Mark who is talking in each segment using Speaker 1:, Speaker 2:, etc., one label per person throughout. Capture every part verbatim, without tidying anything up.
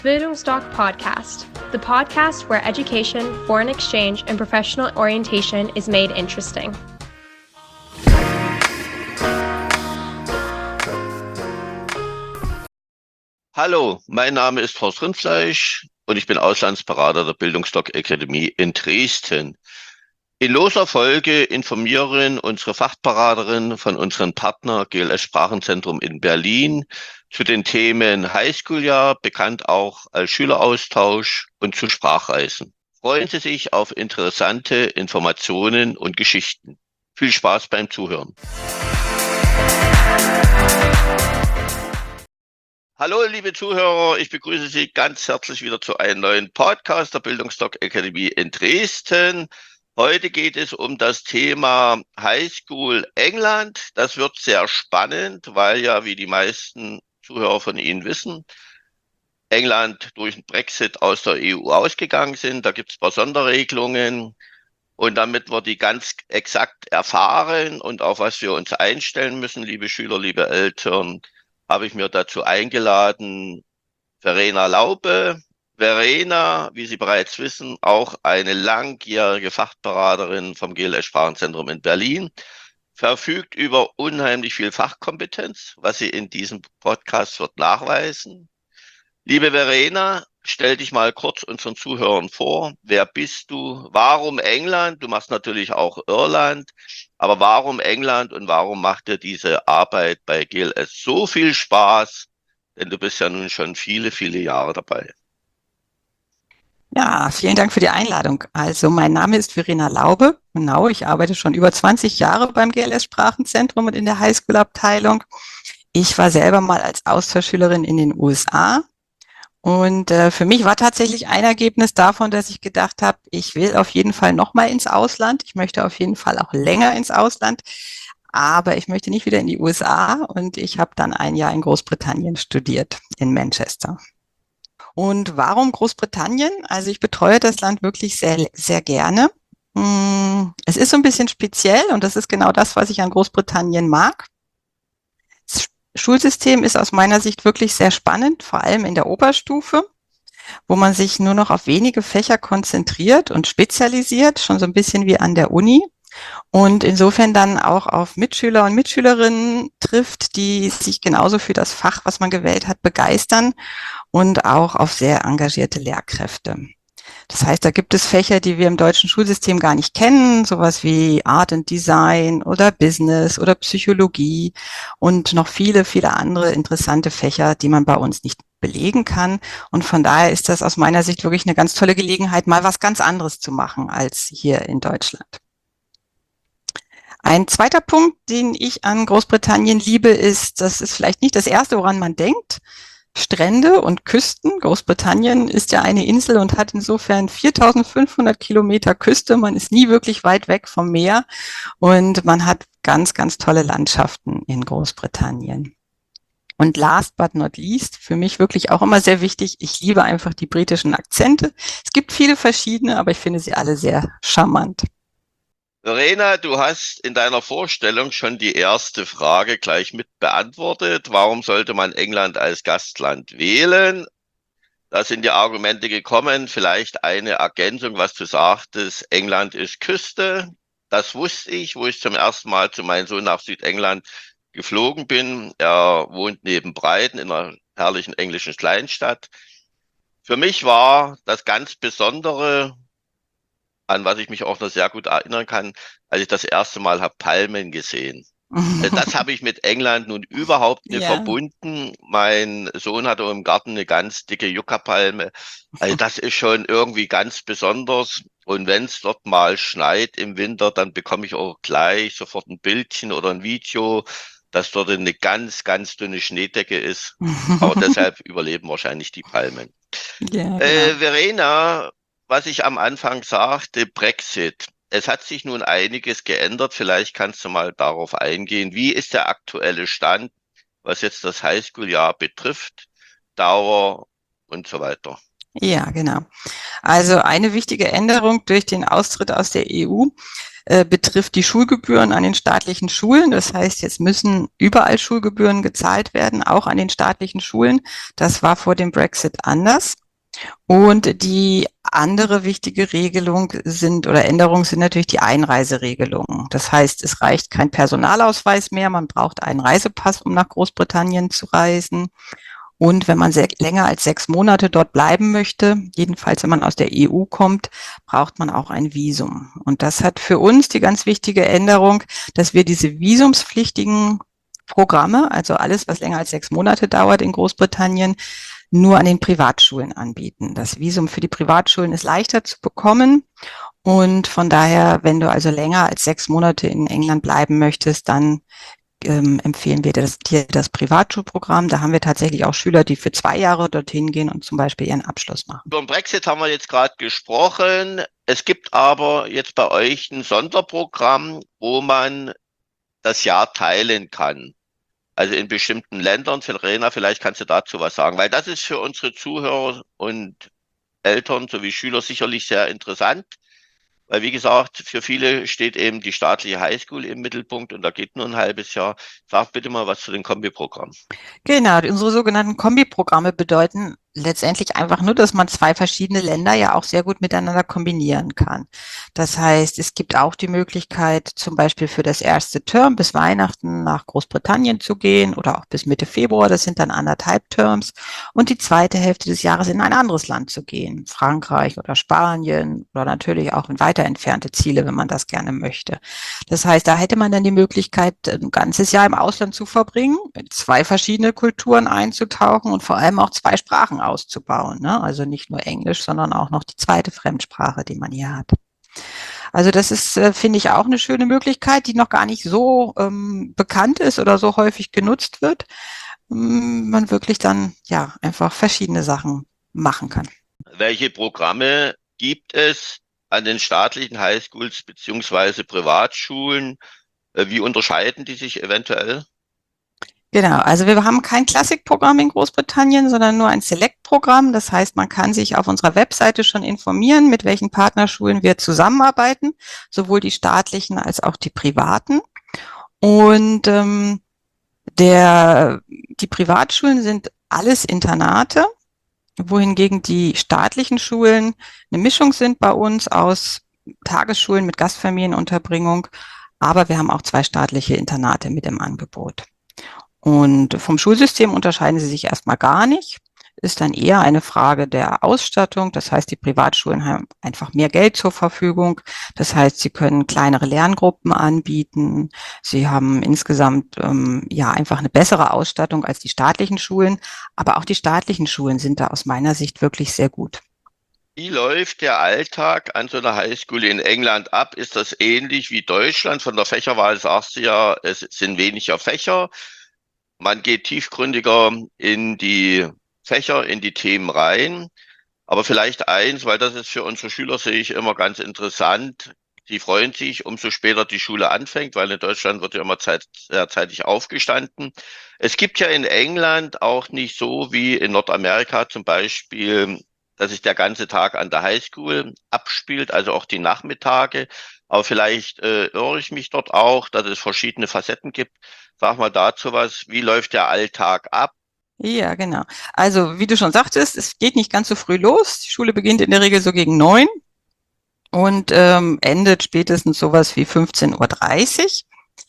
Speaker 1: Bildungsdoc Podcast, the podcast where education, foreign exchange, and professional orientation is made interesting.
Speaker 2: Hallo, mein Name ist Horst Rindfleisch und ich bin Auslandsberater der Bildungsdoc Akademie in Dresden. In loser Folge informieren unsere Fachberaterin von unserem Partner G L S Sprachenzentrum in Berlin zu den Themen Highschool-Jahr, bekannt auch als Schüleraustausch, und zu Sprachreisen. Freuen Sie sich auf interessante Informationen und Geschichten. Viel Spaß beim Zuhören. Hallo, liebe Zuhörer, ich begrüße Sie ganz herzlich wieder zu einem neuen Podcast der Bildungsdoc Akademie in Dresden. Heute geht es um das Thema Highschool England. Das wird sehr spannend, weil ja, wie die meisten Zuhörer von Ihnen wissen, England durch den Brexit aus der E U ausgegangen sind. Da gibt es ein paar Sonderregelungen. Und damit wir die ganz exakt erfahren und auf was wir uns einstellen müssen, liebe Schüler, liebe Eltern, habe ich mir dazu eingeladen Verena Laube. Verena, wie Sie bereits wissen, auch eine langjährige Fachberaterin vom G L S Sprachenzentrum in Berlin, verfügt über unheimlich viel Fachkompetenz, was sie in diesem Podcast wird nachweisen. Liebe Verena, stell dich mal kurz unseren Zuhörern vor. Wer bist du? Warum England? Du machst natürlich auch Irland, aber warum England und warum macht dir diese Arbeit bei G L S so viel Spaß? Denn du bist ja nun schon viele, viele Jahre dabei.
Speaker 3: Ja, vielen Dank für die Einladung. Also mein Name ist Verena Laube. Genau, ich arbeite schon über zwanzig Jahre beim G L S Sprachenzentrum und in der Highschool-Abteilung. Ich war selber mal als Austauschschülerin in den U S A. Und äh, für mich war tatsächlich ein Ergebnis davon, dass ich gedacht habe, ich will auf jeden Fall nochmal ins Ausland. Ich möchte auf jeden Fall auch länger ins Ausland. Aber ich möchte nicht wieder in die U S A. Und ich habe dann ein Jahr in Großbritannien studiert, in Manchester. Und warum Großbritannien? Also ich betreue das Land wirklich sehr, sehr gerne. Es ist so ein bisschen speziell und das ist genau das, was ich an Großbritannien mag. Das Schulsystem ist aus meiner Sicht wirklich sehr spannend, vor allem in der Oberstufe, wo man sich nur noch auf wenige Fächer konzentriert und spezialisiert, schon so ein bisschen wie an der Uni. Und insofern dann auch auf Mitschüler und Mitschülerinnen trifft, die sich genauso für das Fach, was man gewählt hat, begeistern und auch auf sehr engagierte Lehrkräfte. Das heißt, da gibt es Fächer, die wir im deutschen Schulsystem gar nicht kennen, sowas wie Art and Design oder Business oder Psychologie und noch viele, viele andere interessante Fächer, die man bei uns nicht belegen kann. Und von daher ist das aus meiner Sicht wirklich eine ganz tolle Gelegenheit, mal was ganz anderes zu machen als hier in Deutschland. Ein zweiter Punkt, den ich an Großbritannien liebe, ist, das ist vielleicht nicht das Erste, woran man denkt, Strände und Küsten. Großbritannien ist ja eine Insel und hat insofern viertausendfünfhundert Kilometer Küste. Man ist nie wirklich weit weg vom Meer und man hat ganz, ganz tolle Landschaften in Großbritannien. Und last but not least, für mich wirklich auch immer sehr wichtig, ich liebe einfach die britischen Akzente. Es gibt viele verschiedene, aber ich finde sie alle sehr charmant.
Speaker 2: Verena, du hast in deiner Vorstellung schon die erste Frage gleich mit beantwortet. Warum sollte man England als Gastland wählen? Da sind die Argumente gekommen. Vielleicht eine Ergänzung, was du sagtest. England ist Küste. Das wusste ich, wo ich zum ersten Mal zu meinem Sohn nach Südengland geflogen bin. Er wohnt neben Brighton in einer herrlichen englischen Kleinstadt. Für mich war das ganz Besondere, an was ich mich auch noch sehr gut erinnern kann, als ich das erste Mal habe Palmen gesehen. Also das habe ich mit England nun überhaupt nicht
Speaker 3: Ja.
Speaker 2: verbunden. Mein Sohn hatte im Garten eine ganz dicke Yucca-Palme. Also das ist schon irgendwie ganz besonders. Und wenn es dort mal schneit im Winter, dann bekomme ich auch gleich sofort ein Bildchen oder ein Video, dass dort eine ganz, ganz dünne Schneedecke ist. Aber deshalb überleben wahrscheinlich die Palmen.
Speaker 3: Ja,
Speaker 2: Äh,
Speaker 3: genau.
Speaker 2: Verena, was ich am Anfang sagte, Brexit. Es hat sich nun einiges geändert. Vielleicht kannst du mal darauf eingehen. Wie ist der aktuelle Stand, was jetzt das Highschool-Jahr betrifft, Dauer und so weiter?
Speaker 3: Ja, genau. Also eine wichtige Änderung durch den Austritt aus der E U äh, betrifft die Schulgebühren an den staatlichen Schulen. Das heißt, jetzt müssen überall Schulgebühren gezahlt werden, auch an den staatlichen Schulen. Das war vor dem Brexit anders. Und die andere wichtige Regelung sind oder Änderungen sind natürlich die Einreiseregelungen. Das heißt, es reicht kein Personalausweis mehr, man braucht einen Reisepass, um nach Großbritannien zu reisen. Und wenn man sehr, länger als sechs Monate dort bleiben möchte, jedenfalls wenn man aus der E U kommt, braucht man auch ein Visum. Und das hat für uns die ganz wichtige Änderung, dass wir diese visumspflichtigen Programme, also alles, was länger als sechs Monate dauert in Großbritannien, nur an den Privatschulen anbieten. Das Visum für die Privatschulen ist leichter zu bekommen. Und von daher, wenn du also länger als sechs Monate in England bleiben möchtest, dann ähm, empfehlen wir das, dir das Privatschulprogramm. Da haben wir tatsächlich auch Schüler, die für zwei Jahre dorthin gehen und zum Beispiel ihren Abschluss machen.
Speaker 2: Über den Brexit haben wir jetzt gerade gesprochen. Es gibt aber jetzt bei euch ein Sonderprogramm, wo man das Jahr teilen kann. Also in bestimmten Ländern. Verena, vielleicht kannst du dazu was sagen, weil das ist für unsere Zuhörer und Eltern sowie Schüler sicherlich sehr interessant. Weil, wie gesagt, für viele steht eben die staatliche Highschool im Mittelpunkt und da geht nur ein halbes Jahr. Sag bitte mal was zu den Kombiprogrammen.
Speaker 3: Genau, unsere sogenannten Kombiprogramme bedeuten letztendlich einfach nur, dass man zwei verschiedene Länder ja auch sehr gut miteinander kombinieren kann. Das heißt, es gibt auch die Möglichkeit, zum Beispiel für das erste Term bis Weihnachten nach Großbritannien zu gehen oder auch bis Mitte Februar, das sind dann anderthalb Terms, und die zweite Hälfte des Jahres in ein anderes Land zu gehen, Frankreich oder Spanien oder natürlich auch in weiter entfernte Ziele, wenn man das gerne möchte. Das heißt, da hätte man dann die Möglichkeit, ein ganzes Jahr im Ausland zu verbringen, in zwei verschiedene Kulturen einzutauchen und vor allem auch zwei Sprachen auszubauen. Ne? Also nicht nur Englisch, sondern auch noch die zweite Fremdsprache, die man hier hat. Also das ist, äh, finde ich, auch eine schöne Möglichkeit, die noch gar nicht so ähm, bekannt ist oder so häufig genutzt wird. Ähm, man wirklich dann ja einfach verschiedene Sachen machen kann.
Speaker 2: Welche Programme gibt es an den staatlichen Highschools beziehungsweise Privatschulen? Wie unterscheiden die sich eventuell?
Speaker 3: Genau, also wir haben kein Klassikprogramm in Großbritannien, sondern nur ein Select-Programm. Das heißt, man kann sich auf unserer Webseite schon informieren, mit welchen Partnerschulen wir zusammenarbeiten, sowohl die staatlichen als auch die privaten. Und ähm, der, die Privatschulen sind alles Internate, wohingegen die staatlichen Schulen eine Mischung sind bei uns aus Tagesschulen mit Gastfamilienunterbringung, aber wir haben auch zwei staatliche Internate mit im Angebot. Und vom Schulsystem unterscheiden sie sich erstmal gar nicht. Ist dann eher eine Frage der Ausstattung. Das heißt, die Privatschulen haben einfach mehr Geld zur Verfügung. Das heißt, sie können kleinere Lerngruppen anbieten. Sie haben insgesamt ähm, ja einfach eine bessere Ausstattung als die staatlichen Schulen. Aber auch die staatlichen Schulen sind da aus meiner Sicht wirklich sehr gut.
Speaker 2: Wie läuft der Alltag an so einer Highschool in England ab? Ist das ähnlich wie Deutschland? Von der Fächerwahl sagst du ja, es sind weniger Fächer. Man geht tiefgründiger in die Fächer, in die Themen rein. Aber vielleicht eins, weil das ist für unsere Schüler, sehe ich immer ganz interessant. Die freuen sich, umso später die Schule anfängt, weil in Deutschland wird ja immer zeit, sehr zeitig aufgestanden. Es gibt ja in England auch nicht so wie in Nordamerika zum Beispiel, dass sich der ganze Tag an der Highschool abspielt, also auch die Nachmittage. Aber vielleicht äh, irre ich mich dort auch, dass es verschiedene Facetten gibt. Sag mal dazu was, wie läuft der Alltag ab?
Speaker 3: Ja, genau. Also, wie du schon sagtest, es geht nicht ganz so früh los. Die Schule beginnt in der Regel so gegen neun und ähm, endet spätestens sowas wie fünfzehn Uhr dreißig.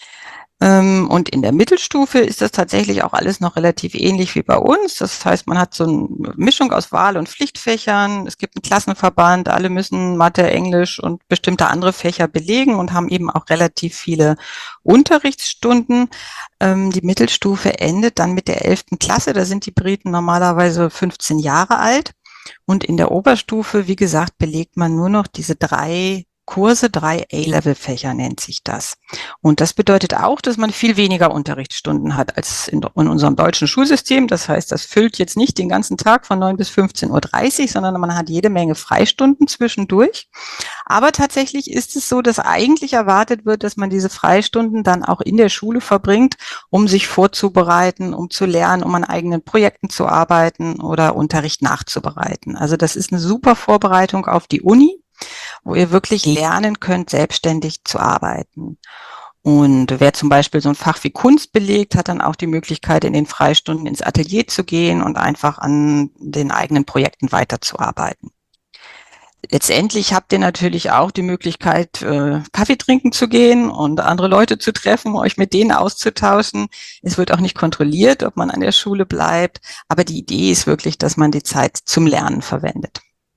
Speaker 3: Ähm, und in der Mittelstufe ist das tatsächlich auch alles noch relativ ähnlich wie bei uns. Das heißt, man hat so eine Mischung aus Wahl- und Pflichtfächern. Es gibt einen Klassenverband, alle müssen Mathe, Englisch und bestimmte andere Fächer belegen und haben eben auch relativ viele Unterrichtsstunden. Ähm, die Mittelstufe endet dann mit der elften Klasse. Da sind die Briten normalerweise fünfzehn Jahre alt. Und in der Oberstufe, wie gesagt, belegt man nur noch diese drei Kurse, drei A-Level-Fächer nennt sich das. Und das bedeutet auch, dass man viel weniger Unterrichtsstunden hat als in, in unserem deutschen Schulsystem. Das heißt, das füllt jetzt nicht den ganzen Tag von neun bis fünfzehn Uhr dreißig, sondern man hat jede Menge Freistunden zwischendurch. Aber tatsächlich ist es so, dass eigentlich erwartet wird, dass man diese Freistunden dann auch in der Schule verbringt, um sich vorzubereiten, um zu lernen, um an eigenen Projekten zu arbeiten oder Unterricht nachzubereiten. Also das ist eine super Vorbereitung auf die Uni, wo ihr wirklich lernen könnt, selbstständig zu arbeiten. Und wer zum Beispiel so ein Fach wie Kunst belegt, hat dann auch die Möglichkeit, in den Freistunden ins Atelier zu gehen und einfach an den eigenen Projekten weiterzuarbeiten. Letztendlich habt ihr natürlich auch die Möglichkeit, äh, Kaffee trinken zu gehen und andere Leute zu treffen, euch mit denen auszutauschen. Es wird auch nicht kontrolliert, ob man an der Schule bleibt, aber die Idee ist wirklich, dass man die Zeit zum Lernen verwendet.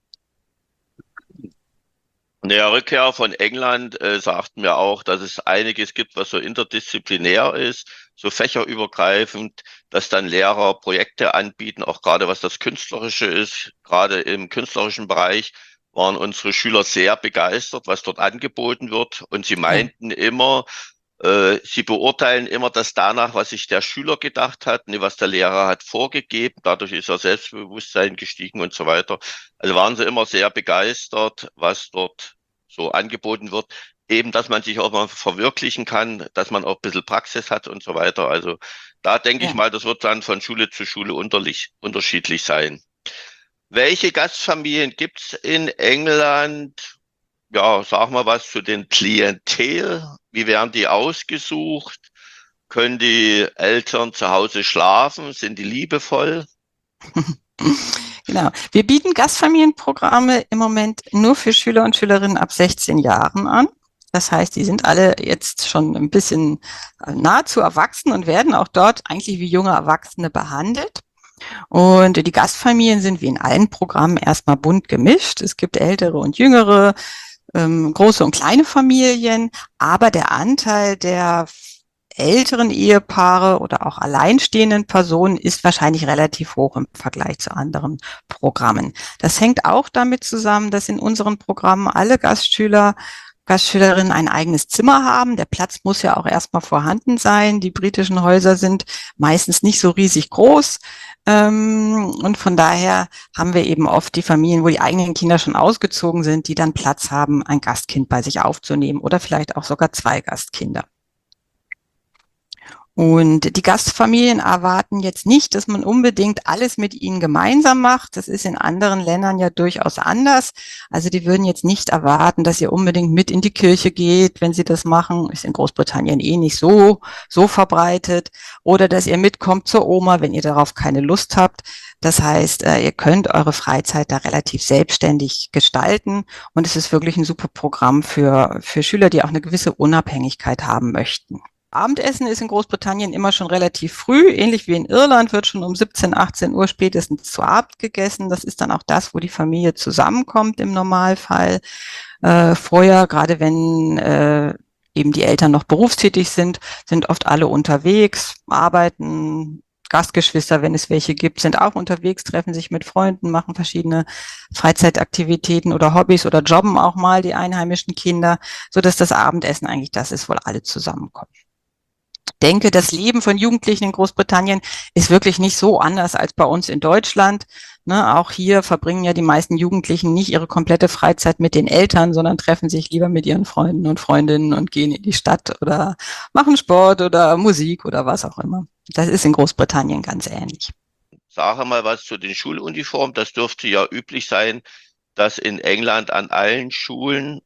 Speaker 2: In der Rückkehr von England äh, sagten wir auch, dass es einiges gibt, was so interdisziplinär ist, so fächerübergreifend, dass dann Lehrer Projekte anbieten, auch gerade was das Künstlerische ist. Gerade im künstlerischen Bereich waren unsere Schüler sehr begeistert, was dort angeboten wird. Und sie meinten ja immer, äh, sie beurteilen immer das danach, was sich der Schüler gedacht hat, nicht was der Lehrer hat vorgegeben. Dadurch ist er Selbstbewusstsein gestiegen und so weiter. Also waren sie immer sehr begeistert, was dort so angeboten wird. Eben, dass man sich auch mal verwirklichen kann, dass man auch ein bisschen Praxis hat und so weiter. Also da denke
Speaker 3: Ja.
Speaker 2: ich mal, das wird dann von Schule zu Schule unterlich, unterschiedlich sein. Welche Gastfamilien gibt's in England? Ja, sag mal was zu den Klientel. Wie werden die ausgesucht? Können die Eltern zu Hause schlafen? Sind die liebevoll?
Speaker 3: Genau. Wir bieten Gastfamilienprogramme im Moment nur für Schüler und Schülerinnen ab sechzehn Jahren an. Das heißt, die sind alle jetzt schon ein bisschen nahezu erwachsen und werden auch dort eigentlich wie junge Erwachsene behandelt. Und die Gastfamilien sind wie in allen Programmen erstmal bunt gemischt. Es gibt ältere und jüngere, ähm, große und kleine Familien, aber der Anteil der älteren Ehepaare oder auch alleinstehenden Personen ist wahrscheinlich relativ hoch im Vergleich zu anderen Programmen. Das hängt auch damit zusammen, dass in unseren Programmen alle Gastschüler Gastschülerinnen ein eigenes Zimmer haben. Der Platz muss ja auch erstmal vorhanden sein. Die britischen Häuser sind meistens nicht so riesig groß. Und von daher haben wir eben oft die Familien, wo die eigenen Kinder schon ausgezogen sind, die dann Platz haben, ein Gastkind bei sich aufzunehmen oder vielleicht auch sogar zwei Gastkinder. Und die Gastfamilien erwarten jetzt nicht, dass man unbedingt alles mit ihnen gemeinsam macht. Das ist in anderen Ländern ja durchaus anders. Also die würden jetzt nicht erwarten, dass ihr unbedingt mit in die Kirche geht, wenn sie das machen. Ist in Großbritannien eh nicht so, so verbreitet. Oder dass ihr mitkommt zur Oma, wenn ihr darauf keine Lust habt. Das heißt, ihr könnt eure Freizeit da relativ selbstständig gestalten. Und es ist wirklich ein super Programm für, für Schüler, die auch eine gewisse Unabhängigkeit haben möchten. Abendessen ist in Großbritannien immer schon relativ früh, ähnlich wie in Irland wird schon um siebzehn, achtzehn Uhr spätestens zu Abend gegessen. Das ist dann auch das, wo die Familie zusammenkommt im Normalfall. Äh, vorher, gerade wenn äh, eben die Eltern noch berufstätig sind, sind oft alle unterwegs, arbeiten. Gastgeschwister, wenn es welche gibt, sind auch unterwegs, treffen sich mit Freunden, machen verschiedene Freizeitaktivitäten oder Hobbys oder jobben auch mal die einheimischen Kinder, so dass das Abendessen eigentlich das ist, wo alle zusammenkommen. Ich denke, das Leben von Jugendlichen in Großbritannien ist wirklich nicht so anders als bei uns in Deutschland. Ne, auch hier verbringen ja die meisten Jugendlichen nicht ihre komplette Freizeit mit den Eltern, sondern treffen sich lieber mit ihren Freunden und Freundinnen und gehen in die Stadt oder machen Sport oder Musik oder was auch immer. Das ist in Großbritannien ganz ähnlich.
Speaker 2: Sage mal was zu den Schuluniformen. Das dürfte ja üblich sein, dass in England an allen Schulen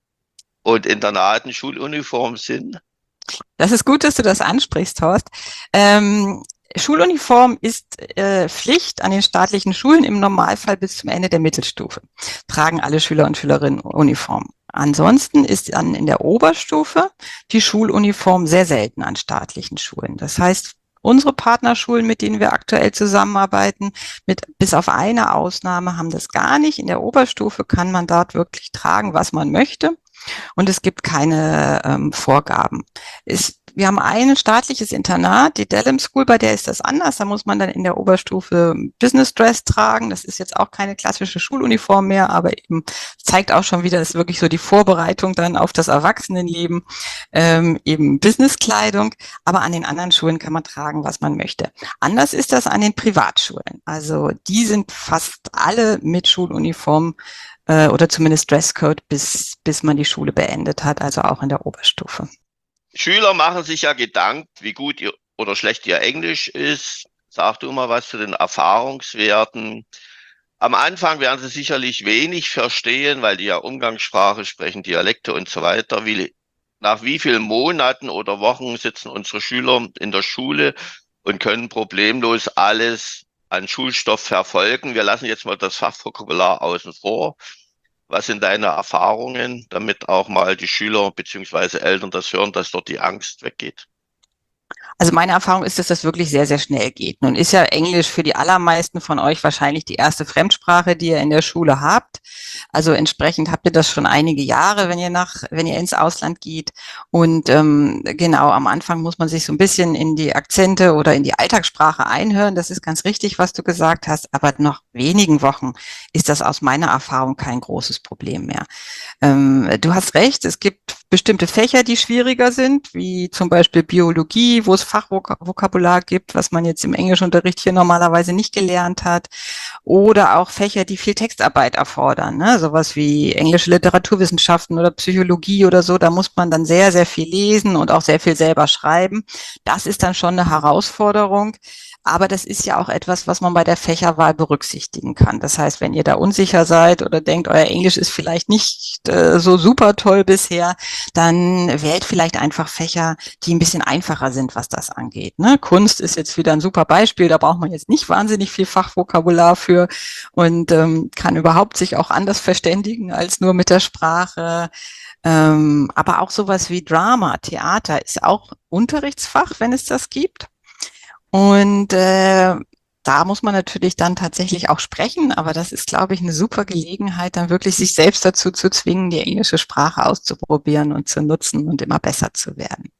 Speaker 2: und Internaten Schuluniformen sind.
Speaker 3: Das ist gut, dass du das ansprichst, Horst. Ähm, Schuluniform ist äh, Pflicht an den staatlichen Schulen im Normalfall bis zum Ende der Mittelstufe. Tragen alle Schüler und Schülerinnen Uniform. Ansonsten ist dann in der Oberstufe die Schuluniform sehr selten an staatlichen Schulen. Das heißt, unsere Partnerschulen, mit denen wir aktuell zusammenarbeiten, mit bis auf eine Ausnahme, haben das gar nicht. In der Oberstufe kann man dort wirklich tragen, was man möchte. Und es gibt keine ähm, Vorgaben. Es wir haben ein staatliches Internat, die Dallam School, bei der ist das anders. Da muss man dann in der Oberstufe Business Dress tragen. Das ist jetzt auch keine klassische Schuluniform mehr, aber eben zeigt auch schon wieder, das ist wirklich so die Vorbereitung dann auf das Erwachsenenleben, ähm, eben Businesskleidung. Aber an den anderen Schulen kann man tragen, was man möchte. Anders ist das an den Privatschulen. Also die sind fast alle mit Schuluniform äh, oder zumindest Dresscode, bis, bis man die Schule beendet hat, also auch in der Oberstufe.
Speaker 2: Schüler machen sich ja Gedanken, wie gut ihr oder schlecht ihr Englisch ist. Sag du mal was zu den Erfahrungswerten. Am Anfang werden sie sicherlich wenig verstehen, weil die ja Umgangssprache sprechen, Dialekte und so weiter. Wie, nach wie vielen Monaten oder Wochen sitzen unsere Schüler in der Schule und können problemlos alles an Schulstoff verfolgen? Wir lassen jetzt mal das Fachvokabular außen vor. Was sind deine Erfahrungen, damit auch mal die Schüler beziehungsweise Eltern das hören, dass dort die Angst weggeht?
Speaker 3: Also meine Erfahrung ist, dass das wirklich sehr, sehr schnell geht. Nun ist ja Englisch für die allermeisten von euch wahrscheinlich die erste Fremdsprache, die ihr in der Schule habt. Also entsprechend habt ihr das schon einige Jahre, wenn ihr nach, wenn ihr ins Ausland geht. Und ähm, genau, am Anfang muss man sich so ein bisschen in die Akzente oder in die Alltagssprache einhören. Das ist ganz richtig, was du gesagt hast. Aber nach wenigen Wochen ist das aus meiner Erfahrung kein großes Problem mehr. Ähm, du hast recht, es gibt bestimmte Fächer, die schwieriger sind, wie zum Beispiel Biologie, wo es Fachvokabular gibt, was man jetzt im Englischunterricht hier normalerweise nicht gelernt hat. Oder auch Fächer, die viel Textarbeit erfordern, ne? Sowas wie englische Literaturwissenschaften oder Psychologie oder so. Da muss man dann sehr, sehr viel lesen und auch sehr viel selber schreiben. Das ist dann schon eine Herausforderung. Aber das ist ja auch etwas, was man bei der Fächerwahl berücksichtigen kann. Das heißt, wenn ihr da unsicher seid oder denkt, euer Englisch ist vielleicht nicht äh, so super toll bisher, dann wählt vielleicht einfach Fächer, die ein bisschen einfacher sind, was das angeht. Ne? Kunst ist jetzt wieder ein super Beispiel. Da braucht man jetzt nicht wahnsinnig viel Fachvokabular für und ähm, kann überhaupt sich auch anders verständigen als nur mit der Sprache. Ähm, aber auch sowas wie Drama, Theater ist auch Unterrichtsfach, wenn es das gibt. Und äh, da muss man natürlich dann tatsächlich auch sprechen, aber das ist, glaube ich, eine super Gelegenheit, dann wirklich sich selbst dazu zu zwingen, die englische Sprache auszuprobieren und zu nutzen und immer besser zu werden.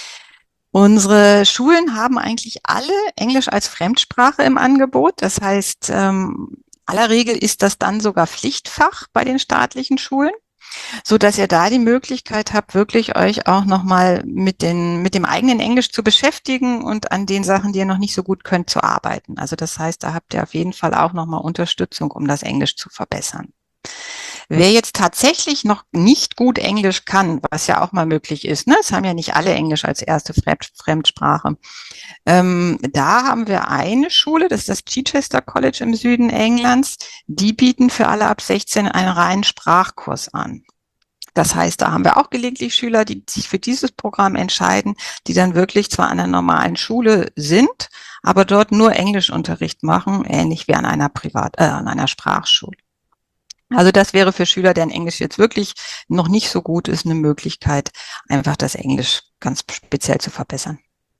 Speaker 3: Unsere Schulen haben eigentlich alle Englisch als Fremdsprache im Angebot. Das heißt, ähm, aller Regel ist das dann sogar Pflichtfach bei den staatlichen Schulen, so dass ihr da die Möglichkeit habt, wirklich euch auch nochmal mit den, mit dem eigenen Englisch zu beschäftigen und an den Sachen, die ihr noch nicht so gut könnt, zu arbeiten. Also das heißt, da habt ihr auf jeden Fall auch nochmal Unterstützung, um das Englisch zu verbessern. Wer jetzt tatsächlich noch nicht gut Englisch kann, was ja auch mal möglich ist, ne? Es haben ja nicht alle Englisch als erste Fremdsprache. Ähm, da haben wir eine Schule, das ist das Chichester College im Süden Englands. Die bieten für alle ab sechzehn einen reinen Sprachkurs an. Das heißt, da haben wir auch gelegentlich Schüler, die sich für dieses Programm entscheiden, die dann wirklich zwar an einer normalen Schule sind, aber dort nur Englischunterricht machen, ähnlich wie an einer Privat, äh, an einer Sprachschule. Also das wäre für Schüler, deren Englisch jetzt wirklich noch nicht so gut ist, eine Möglichkeit, einfach das Englisch ganz speziell zu verbessern.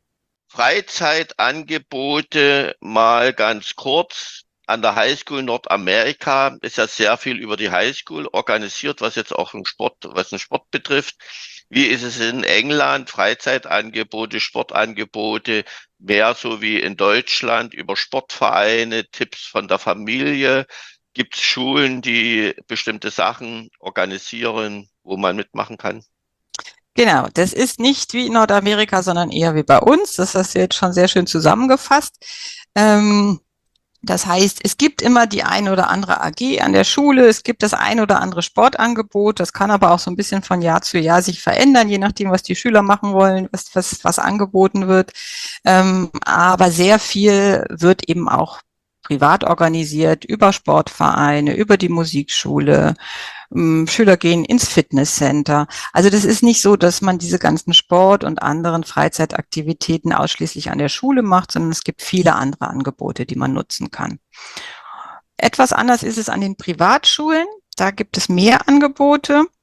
Speaker 2: Freizeitangebote mal ganz kurz. An der Highschool Nordamerika ist ja sehr viel über die Highschool organisiert, was jetzt auch den Sport, was den Sport betrifft. Wie ist es in England? Freizeitangebote, Sportangebote, mehr so wie in Deutschland über Sportvereine, Tipps von der Familie? Gibt es Schulen, die bestimmte Sachen organisieren, wo man mitmachen kann?
Speaker 3: Genau, das ist nicht wie in Nordamerika, sondern eher wie bei uns. Das hast du jetzt schon sehr schön zusammengefasst. Ähm, das heißt, es gibt immer die eine oder andere A G an der Schule, es gibt das ein oder andere Sportangebot, das kann aber auch so ein bisschen von Jahr zu Jahr sich verändern, je nachdem, was die Schüler machen wollen, was, was, was angeboten wird. Ähm, aber sehr viel wird eben auch privat organisiert, über Sportvereine, über die Musikschule. Schüler gehen ins Fitnesscenter. Also das ist nicht so, dass man diese ganzen Sport- und anderen Freizeitaktivitäten ausschließlich an der Schule macht, sondern es gibt viele andere Angebote, die man nutzen kann. Etwas anders ist es an den Privatschulen. Da gibt es mehr Angebote.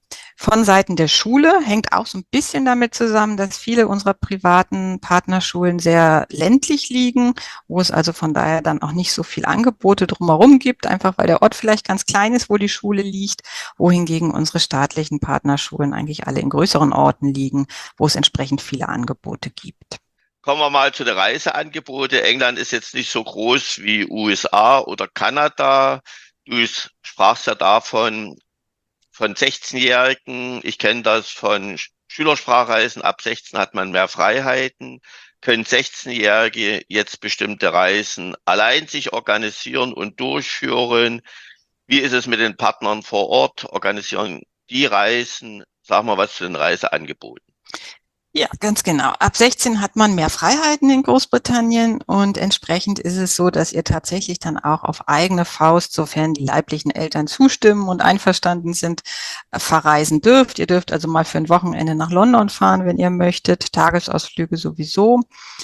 Speaker 3: Von Seiten der Schule hängt auch so ein bisschen damit zusammen, dass viele unserer privaten Partnerschulen sehr ländlich liegen, wo es also von daher dann auch nicht so viel Angebote drumherum gibt, einfach weil der Ort vielleicht ganz klein ist, wo die Schule liegt, wohingegen unsere staatlichen Partnerschulen eigentlich alle in größeren Orten liegen, wo es entsprechend viele Angebote gibt.
Speaker 2: Kommen wir mal zu den Reiseangeboten. England ist jetzt nicht so groß wie U S A oder Kanada. Du sprachst ja davon, von sechzehnjährigen. Ich kenne das von Schülersprachreisen. Ab sechzehn hat man mehr Freiheiten. Können sechzehnjährige jetzt bestimmte Reisen allein sich organisieren und durchführen? Wie ist es mit den Partnern vor Ort? Organisieren die Reisen? Sag mal was zu den Reiseangeboten.
Speaker 3: Ja, ganz genau. Ab sechzehn hat man mehr Freiheiten in Großbritannien und entsprechend ist es so, dass ihr tatsächlich dann auch auf eigene Faust, sofern die leiblichen Eltern zustimmen und einverstanden sind, verreisen dürft. Ihr dürft also mal für ein Wochenende nach London fahren, wenn ihr möchtet. Tagesausflüge sowieso.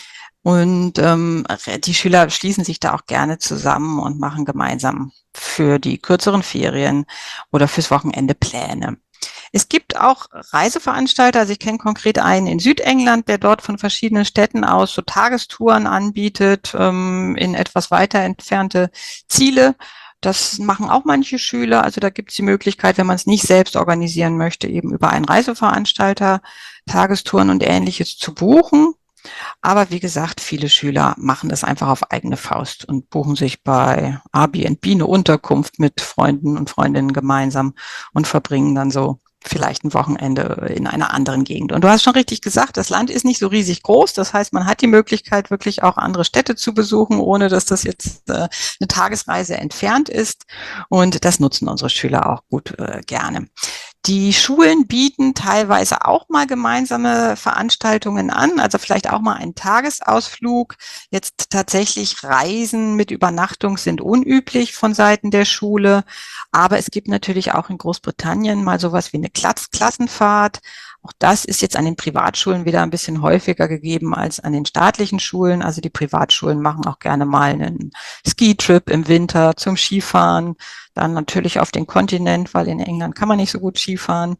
Speaker 3: Und ähm, die Schüler schließen sich da auch gerne zusammen und machen gemeinsam für die kürzeren Ferien oder fürs Wochenende Pläne. Es gibt auch Reiseveranstalter, also ich kenne konkret einen in Südengland, der dort von verschiedenen Städten aus so Tagestouren anbietet, ähm, in etwas weiter entfernte Ziele. Das machen auch manche Schüler. Also da gibt es die Möglichkeit, wenn man es nicht selbst organisieren möchte, eben über einen Reiseveranstalter Tagestouren und Ähnliches zu buchen. Aber wie gesagt, viele Schüler machen das einfach auf eigene Faust und buchen sich bei Airbnb eine Unterkunft mit Freunden und Freundinnen gemeinsam und verbringen dann so vielleicht ein Wochenende in einer anderen Gegend. Und du hast schon richtig gesagt, das Land ist nicht so riesig groß. Das heißt, man hat die Möglichkeit, wirklich auch andere Städte zu besuchen, ohne dass das jetzt äh, eine Tagesreise entfernt ist. Und das nutzen unsere Schüler auch gut äh, gerne. Die Schulen bieten teilweise auch mal gemeinsame Veranstaltungen an, also vielleicht auch mal einen Tagesausflug. Jetzt tatsächlich Reisen mit Übernachtung sind unüblich von Seiten der Schule, aber es gibt natürlich auch in Großbritannien mal sowas wie eine Klassenfahrt. Auch das ist jetzt an den Privatschulen wieder ein bisschen häufiger gegeben als an den staatlichen Schulen. Also die Privatschulen machen auch gerne mal einen Skitrip im Winter zum Skifahren. Dann natürlich auf den Kontinent, weil in England kann man nicht so gut Skifahren.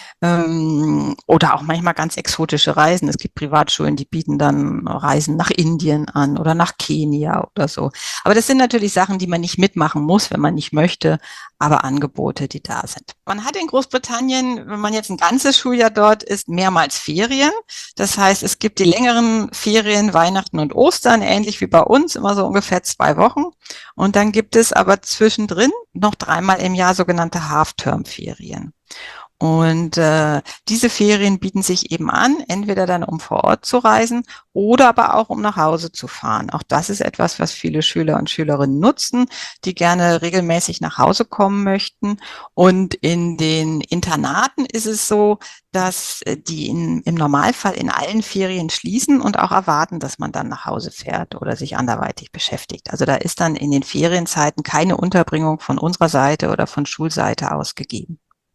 Speaker 3: Ähm, oder auch manchmal ganz exotische Reisen. Es gibt Privatschulen, die bieten dann Reisen nach Indien an oder nach Kenia oder so. Aber das sind natürlich Sachen, die man nicht mitmachen muss, wenn man nicht möchte, aber Angebote, die da sind. Man hat in Großbritannien, wenn man jetzt ein ganzes Schuljahr dort ist, mehrmals Ferien. Das heißt, es gibt die längeren Ferien, Weihnachten und Ostern, ähnlich wie bei uns, immer so ungefähr zwei Wochen. Und dann gibt es aber zwischendrin noch dreimal im Jahr sogenannte Half-Term-Ferien. Und äh, diese Ferien bieten sich eben an, entweder dann um vor Ort zu reisen oder aber auch um nach Hause zu fahren. Auch das ist etwas, was viele Schüler und Schülerinnen nutzen, die gerne regelmäßig nach Hause kommen möchten. Und in den Internaten ist es so, dass die in, im Normalfall in allen Ferien schließen und auch erwarten, dass man dann nach Hause fährt oder sich anderweitig beschäftigt. Also da ist dann in den Ferienzeiten keine Unterbringung von unserer Seite oder von Schulseite aus gegeben.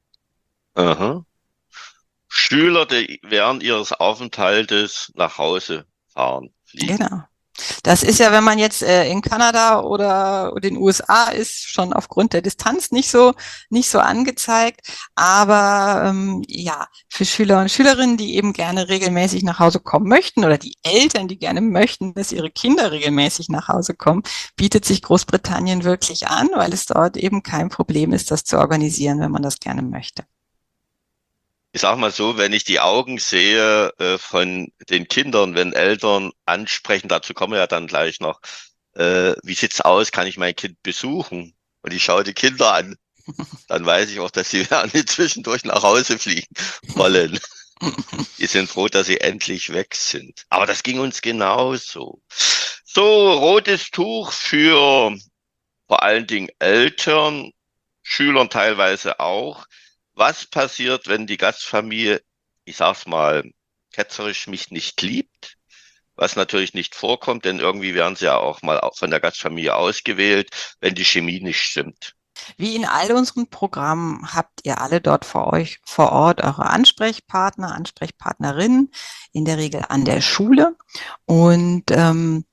Speaker 2: Aha. Schüler, die während ihres Aufenthaltes nach Hause fahren, fliegen.
Speaker 3: Genau. Das ist ja, wenn man jetzt äh, in Kanada oder den U S A ist, schon aufgrund der Distanz nicht so nicht so angezeigt. Aber ähm, ja, für Schüler und Schülerinnen, die eben gerne regelmäßig nach Hause kommen möchten oder die Eltern, die gerne möchten, dass ihre Kinder regelmäßig nach Hause kommen, bietet sich Großbritannien wirklich an, weil es dort eben kein Problem ist, das zu organisieren, wenn man das gerne möchte.
Speaker 2: Ich sag mal so, wenn ich die Augen sehe äh, von den Kindern, wenn Eltern ansprechen, dazu kommen wir ja dann gleich noch, äh, wie sieht's aus, kann ich mein Kind besuchen? Und ich schaue die Kinder an, dann weiß ich auch, dass sie werden zwischendurch nach Hause fliegen wollen. Die sind froh, dass sie endlich weg sind. Aber das ging uns genauso. So, rotes Tuch für vor allen Dingen Eltern, Schülern teilweise auch. Was passiert, wenn die Gastfamilie, ich sag's mal, ketzerisch mich nicht liebt? Was natürlich nicht vorkommt, denn irgendwie werden sie ja auch mal von der Gastfamilie ausgewählt, wenn die Chemie nicht stimmt.
Speaker 3: Wie in all unseren Programmen habt ihr alle dort vor euch vor Ort eure Ansprechpartner, Ansprechpartnerinnen, in der Regel an der Schule. Und ähm,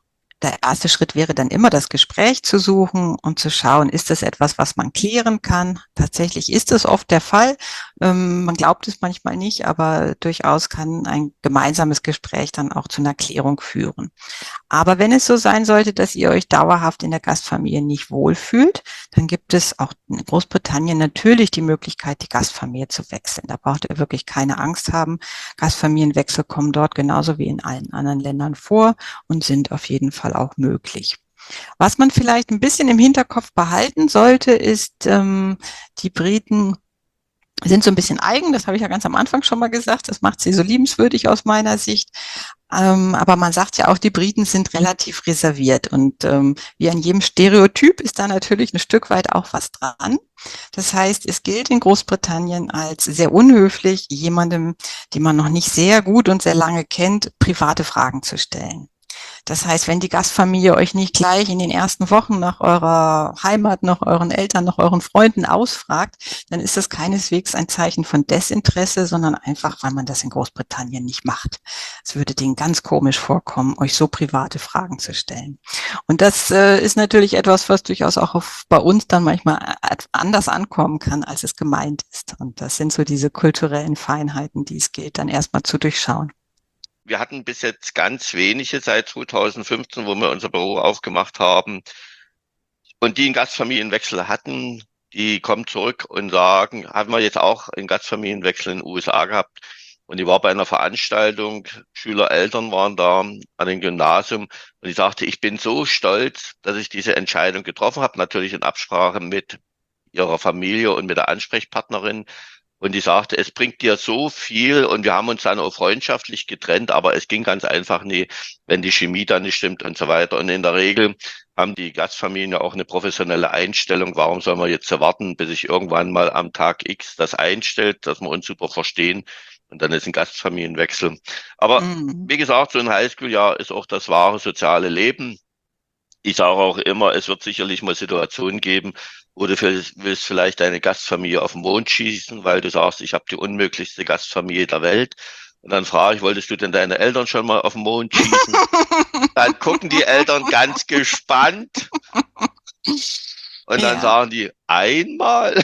Speaker 3: Der erste Schritt wäre dann immer, das Gespräch zu suchen und zu schauen, ist das etwas, was man klären kann? Tatsächlich ist es oft der Fall. Ähm, man glaubt es manchmal nicht, aber durchaus kann ein gemeinsames Gespräch dann auch zu einer Klärung führen. Aber wenn es so sein sollte, dass ihr euch dauerhaft in der Gastfamilie nicht wohlfühlt, dann gibt es auch in Großbritannien natürlich die Möglichkeit, die Gastfamilie zu wechseln. Da braucht ihr wirklich keine Angst haben. Gastfamilienwechsel kommen dort genauso wie in allen anderen Ländern vor und sind auf jeden Fall auch möglich. Was man vielleicht ein bisschen im Hinterkopf behalten sollte, ist, ähm, die Briten sind so ein bisschen eigen, das habe ich ja ganz am Anfang schon mal gesagt, das macht sie so liebenswürdig aus meiner Sicht. Ähm, aber man sagt ja auch, die Briten sind relativ reserviert und ähm, wie an jedem Stereotyp ist da natürlich ein Stück weit auch was dran. Das heißt, es gilt in Großbritannien als sehr unhöflich, jemandem, den man noch nicht sehr gut und sehr lange kennt, private Fragen zu stellen. Das heißt, wenn die Gastfamilie euch nicht gleich in den ersten Wochen nach eurer Heimat, nach euren Eltern, nach euren Freunden ausfragt, dann ist das keineswegs ein Zeichen von Desinteresse, sondern einfach, weil man das in Großbritannien nicht macht. Es würde denen ganz komisch vorkommen, euch so private Fragen zu stellen. Und das äh, ist natürlich etwas, was durchaus auch auf, bei uns dann manchmal anders ankommen kann, als es gemeint ist. Und das sind so diese kulturellen Feinheiten, die es gilt, dann erstmal zu durchschauen.
Speaker 2: Wir hatten bis jetzt ganz wenige seit zweitausendfünfzehn, wo wir unser Büro aufgemacht haben. Und die einen Gastfamilienwechsel hatten, die kommen zurück und sagen, haben wir jetzt auch einen Gastfamilienwechsel in den U S A gehabt. Und ich war bei einer Veranstaltung, Schüler, Eltern waren da an dem Gymnasium. Und ich sagte, ich bin so stolz, dass ich diese Entscheidung getroffen habe, natürlich in Absprache mit ihrer Familie und mit der Ansprechpartnerin. Und die sagte, es bringt dir so viel und wir haben uns dann auch freundschaftlich getrennt, aber es ging ganz einfach nie, wenn die Chemie dann nicht stimmt und so weiter. Und in der Regel haben die Gastfamilien ja auch eine professionelle Einstellung. Warum soll man jetzt warten, bis sich irgendwann mal am Tag X das einstellt, dass wir uns super verstehen und dann ist ein Gastfamilienwechsel. Aber
Speaker 3: Mhm.
Speaker 2: wie gesagt, so ein Highschool-Jahr ist auch das wahre soziale Leben. Ich sage auch immer, es wird sicherlich mal Situationen geben, wo du willst vielleicht deine Gastfamilie auf den Mond schießen, weil du sagst, ich habe die unmöglichste Gastfamilie der Welt. Und dann frage ich, wolltest du denn deine Eltern schon mal auf den Mond schießen? Dann gucken die Eltern ganz gespannt und dann
Speaker 3: Ja.
Speaker 2: sagen die, einmal?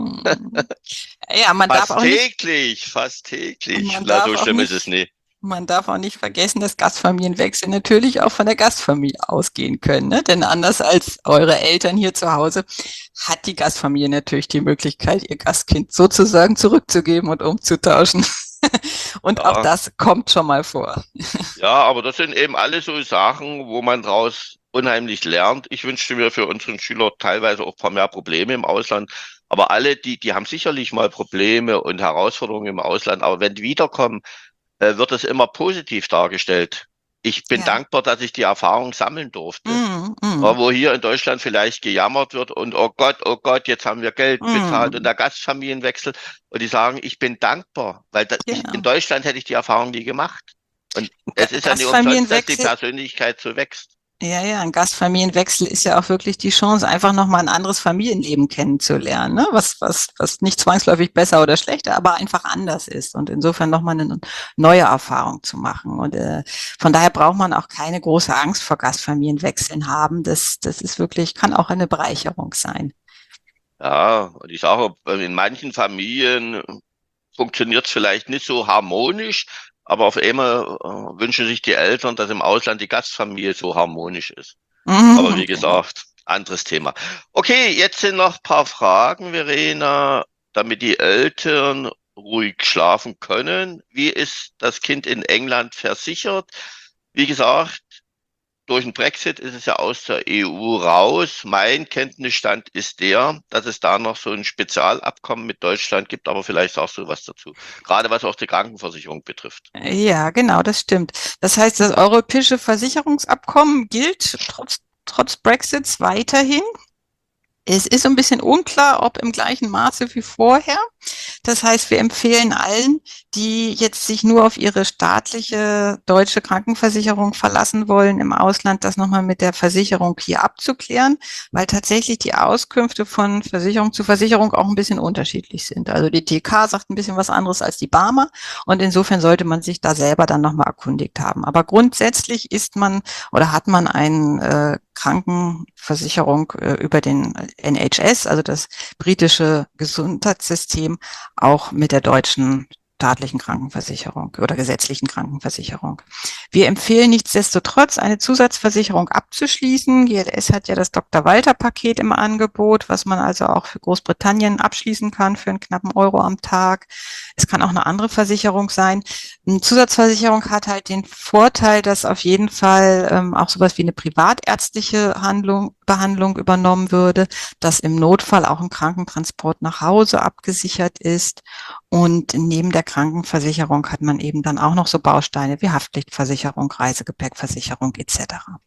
Speaker 3: Ja, man darf
Speaker 2: Fast
Speaker 3: auch nicht,
Speaker 2: täglich, fast täglich.
Speaker 3: man
Speaker 2: Na,
Speaker 3: darf
Speaker 2: so
Speaker 3: auch
Speaker 2: schlimm ist
Speaker 3: nicht,
Speaker 2: es nicht.
Speaker 3: man darf auch nicht vergessen, dass Gastfamilienwechsel natürlich auch von der Gastfamilie ausgehen können, ne? Denn anders als eure Eltern hier zu Hause hat die Gastfamilie natürlich die Möglichkeit, ihr Gastkind sozusagen zurückzugeben und umzutauschen. Und auch
Speaker 2: Ja.
Speaker 3: das kommt schon mal vor.
Speaker 2: Ja, aber das sind eben alle so Sachen, wo man draus unheimlich lernt. Ich wünschte mir für unseren Schüler teilweise auch ein paar mehr Probleme im Ausland. Aber alle, die, die haben sicherlich mal Probleme und Herausforderungen im Ausland. Aber wenn die wiederkommen, äh, wird es immer positiv dargestellt. Ich bin
Speaker 3: Ja.
Speaker 2: dankbar, dass ich die Erfahrung sammeln durfte.
Speaker 3: Mm, mm,
Speaker 2: Ja, wo hier in Deutschland vielleicht gejammert wird und oh Gott, oh Gott, jetzt haben wir Geld bezahlt und
Speaker 3: mm.
Speaker 2: der Gastfamilienwechsel. Und die sagen, ich bin dankbar, weil da, ich, in
Speaker 3: Genau.
Speaker 2: Deutschland hätte ich die Erfahrung nie gemacht. Und es ist ja nicht umsonst, dass die
Speaker 3: Gastfamilienwechsel,
Speaker 2: Persönlichkeit so wächst.
Speaker 3: ja, ja, ein Gastfamilienwechsel ist ja auch wirklich die Chance, einfach nochmal ein anderes Familienleben kennenzulernen, ne? Was, was, was nicht zwangsläufig besser oder schlechter, aber einfach anders ist und insofern nochmal eine neue Erfahrung zu machen. Und äh, von daher braucht man auch keine große Angst vor Gastfamilienwechseln haben. Das, das ist wirklich, kann auch eine Bereicherung sein.
Speaker 2: Ja, und ich sage, in manchen Familien funktioniert es vielleicht nicht so harmonisch, aber auf einmal äh, wünschen sich die Eltern, dass im Ausland die Gastfamilie so harmonisch ist. Aber wie
Speaker 3: Genau.
Speaker 2: gesagt, anderes Thema. Okay, jetzt sind noch ein paar Fragen, Verena, damit die Eltern ruhig schlafen können. Wie ist das Kind in England versichert? Wie gesagt, durch den Brexit ist es ja aus der E U raus. Mein Kenntnisstand ist der, dass es da noch so ein Spezialabkommen mit Deutschland gibt, aber vielleicht sagst du was dazu. Gerade was auch die Krankenversicherung betrifft.
Speaker 3: Ja, genau, das stimmt. Das heißt, das europäische Versicherungsabkommen gilt trotz, trotz Brexits weiterhin. Es ist so ein bisschen unklar, ob im gleichen Maße wie vorher. Das heißt, wir empfehlen allen, die jetzt sich nur auf ihre staatliche deutsche Krankenversicherung verlassen wollen im Ausland, das nochmal mit der Versicherung hier abzuklären, weil tatsächlich die Auskünfte von Versicherung zu Versicherung auch ein bisschen unterschiedlich sind. Also die T K sagt ein bisschen was anderes als die Barmer und insofern sollte man sich da selber dann nochmal erkundigt haben. Aber grundsätzlich ist man oder hat man einen äh, Krankenversicherung äh, über den N H S, also das britische Gesundheitssystem, auch mit der deutschen staatlichen Krankenversicherung oder gesetzlichen Krankenversicherung. Wir empfehlen nichtsdestotrotz, eine Zusatzversicherung abzuschließen. G L S hat ja das Doktor Walter Paket im Angebot, was man also auch für Großbritannien abschließen kann für einen knappen Euro am Tag. Es kann auch eine andere Versicherung sein. Eine Zusatzversicherung hat halt den Vorteil, dass auf jeden Fall ähm, auch sowas wie eine privatärztliche Handlung, Behandlung übernommen würde, dass im Notfall auch ein Krankentransport nach Hause abgesichert ist. Und neben der Krankenversicherung hat man eben dann auch noch so Bausteine wie Haftpflichtversicherung, Reisegepäckversicherung et cetera.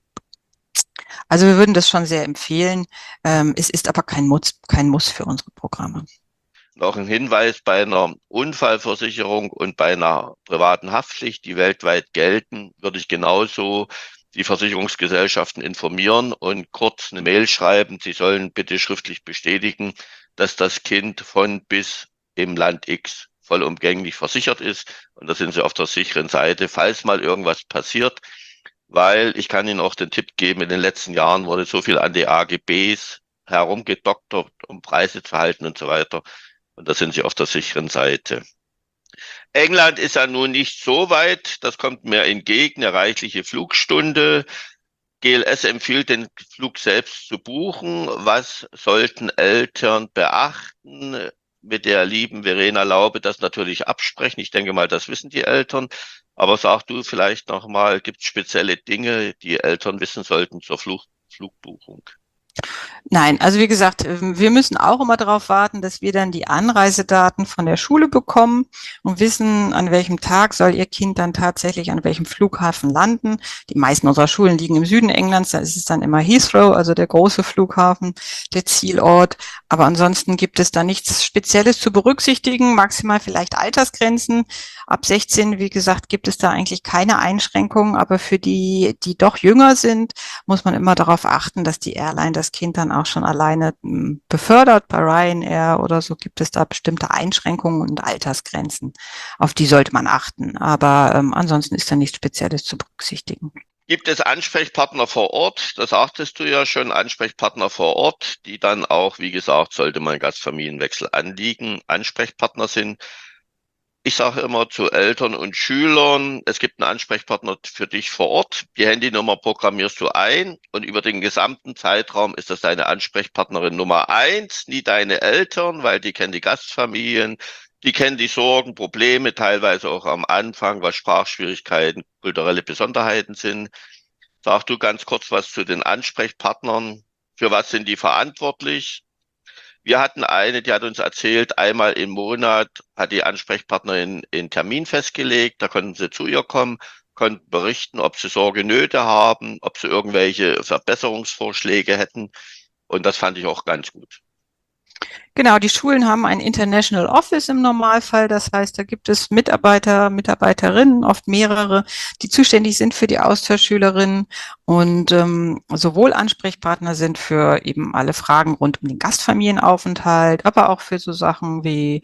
Speaker 3: Also wir würden das schon sehr empfehlen. Ähm, es ist aber kein Muss, kein Muss für unsere Programme.
Speaker 2: Noch ein Hinweis: Bei einer Unfallversicherung und bei einer privaten Haftpflicht, die weltweit gelten, würde ich genauso die Versicherungsgesellschaften informieren und kurz eine Mail schreiben. Sie sollen bitte schriftlich bestätigen, dass das Kind von bis im Land X vollumgänglich versichert ist. Und da sind Sie auf der sicheren Seite, falls mal irgendwas passiert. Weil ich kann Ihnen auch den Tipp geben, in den letzten Jahren wurde so viel an die A G Bs herumgedoktert, um Preise zu halten und so weiter. Und da sind Sie auf der sicheren Seite. England ist ja nun nicht so weit, das kommt mir entgegen, eine reichliche Flugstunde. G L S empfiehlt, den Flug selbst zu buchen. Was sollten Eltern beachten? Mit der lieben Verena Laube das natürlich absprechen. Ich denke mal, das wissen die Eltern. Aber sag du vielleicht nochmal, gibt es spezielle Dinge, die Eltern wissen sollten zur Flug Flugbuchung?
Speaker 3: Nein, also wie gesagt, wir müssen auch immer darauf warten, dass wir dann die Anreisedaten von der Schule bekommen und wissen, an welchem Tag soll Ihr Kind dann tatsächlich an welchem Flughafen landen. Die meisten unserer Schulen liegen im Süden Englands, da ist es dann immer Heathrow, also der große Flughafen, der Zielort. Aber ansonsten gibt es da nichts Spezielles zu berücksichtigen, maximal vielleicht Altersgrenzen. Ab sechzehn, wie gesagt, gibt es da eigentlich keine Einschränkungen, aber für die, die doch jünger sind, muss man immer darauf achten, dass die Airline das Kind dann auch schon alleine befördert. Bei Ryanair oder so gibt es da bestimmte Einschränkungen und Altersgrenzen. Auf die sollte man achten. Aber ähm, ansonsten ist da nichts Spezielles zu berücksichtigen.
Speaker 2: Gibt es Ansprechpartner vor Ort? Das sagtest du ja schon, Ansprechpartner vor Ort, die dann auch, wie gesagt, sollte mal ein Gastfamilienwechsel anliegen, Ansprechpartner sind. Ich sage immer zu Eltern und Schülern, es gibt einen Ansprechpartner für dich vor Ort. Die Handynummer programmierst du ein und über den gesamten Zeitraum ist das deine Ansprechpartnerin Nummer eins, nie deine Eltern, weil die kennen die Gastfamilien, die kennen die Sorgen, Probleme, teilweise auch am Anfang, was Sprachschwierigkeiten, kulturelle Besonderheiten sind. Sag du ganz kurz was zu den Ansprechpartnern. Für was sind die verantwortlich? Wir hatten eine, die hat uns erzählt, einmal im Monat hat die Ansprechpartnerin einen Termin festgelegt, da konnten sie zu ihr kommen, konnten berichten, ob sie Sorge, Nöte haben, ob sie irgendwelche Verbesserungsvorschläge hätten. Und das fand ich auch ganz gut.
Speaker 3: Genau, die Schulen haben ein International Office im Normalfall. Das heißt, da gibt es Mitarbeiter, Mitarbeiterinnen, oft mehrere, die zuständig sind für die Austauschschülerinnen und ähm, sowohl Ansprechpartner sind für eben alle Fragen rund um den Gastfamilienaufenthalt, aber auch für so Sachen wie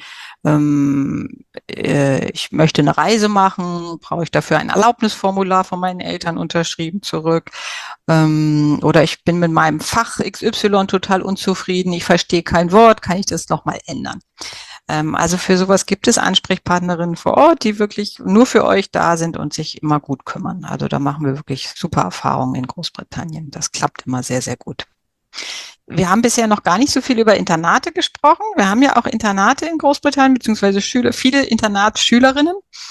Speaker 3: ähm, äh, ich möchte eine Reise machen, brauche ich dafür ein Erlaubnisformular von meinen Eltern unterschrieben zurück. Ähm, oder ich bin mit meinem Fach X Y total unzufrieden, ich verstehe kein Wort, kann ich das nochmal ändern? Ähm, also für sowas gibt es Ansprechpartnerinnen vor Ort, die wirklich nur für euch da sind und sich immer gut kümmern. Also da machen wir wirklich super Erfahrungen in Großbritannien. Das klappt immer sehr, sehr gut. Wir haben bisher noch gar nicht so viel über Internate gesprochen. Wir haben ja auch Internate in Großbritannien, beziehungsweise Schüler, viele Internatsschülerinnen.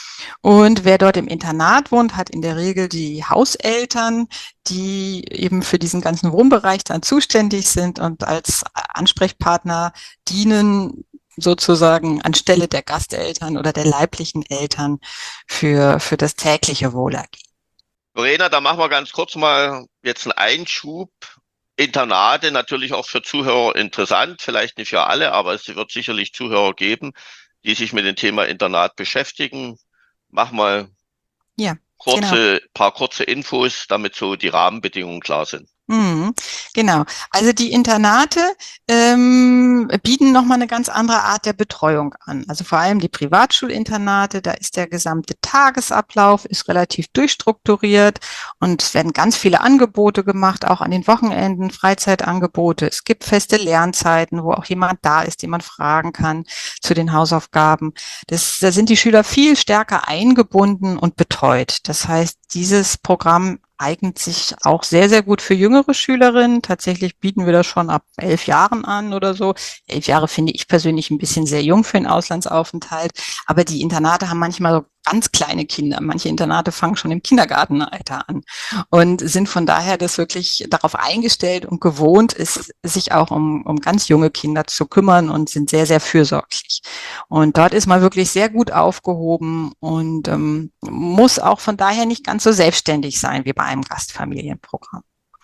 Speaker 3: Und wer dort im Internat wohnt, hat in der Regel die Hauseltern, die eben für diesen ganzen Wohnbereich dann zuständig sind und als Ansprechpartner dienen, sozusagen anstelle der Gasteltern oder der leiblichen Eltern für, für das tägliche Wohlergehen.
Speaker 2: Verena, da machen wir ganz kurz mal jetzt einen Einschub. Internate natürlich auch für Zuhörer interessant, vielleicht nicht für alle, aber es wird sicherlich Zuhörer geben, die sich mit dem Thema Internat beschäftigen. Mach mal
Speaker 3: Ja,
Speaker 2: kurze, genau. paar kurze Infos, damit so die Rahmenbedingungen klar sind.
Speaker 3: Mhm, genau. Also die Internate ähm, bieten nochmal eine ganz andere Art der Betreuung an. Also vor allem die Privatschulinternate, da ist der gesamte Tagesablauf ist relativ durchstrukturiert und es werden ganz viele Angebote gemacht, auch an den Wochenenden, Freizeitangebote. Es gibt feste Lernzeiten, wo auch jemand da ist, den man fragen kann zu den Hausaufgaben. Das, da sind die Schüler viel stärker eingebunden und betreut. Das heißt, dieses Programm eignet sich auch sehr, sehr gut für jüngere Schülerinnen. Tatsächlich bieten wir das schon ab elf Jahren an oder so. Elf Jahre finde ich persönlich ein bisschen sehr jung für einen Auslandsaufenthalt. Aber die Internate haben manchmal so ganz kleine Kinder. Manche Internate fangen schon im Kindergartenalter an und sind von daher das wirklich darauf eingestellt und gewohnt ist, sich auch um, um ganz junge Kinder zu kümmern und sind sehr, sehr fürsorglich. Und dort ist man wirklich sehr gut aufgehoben und ähm, muss auch von daher nicht ganz so selbstständig sein wie bei einem Gastfamilienprogramm.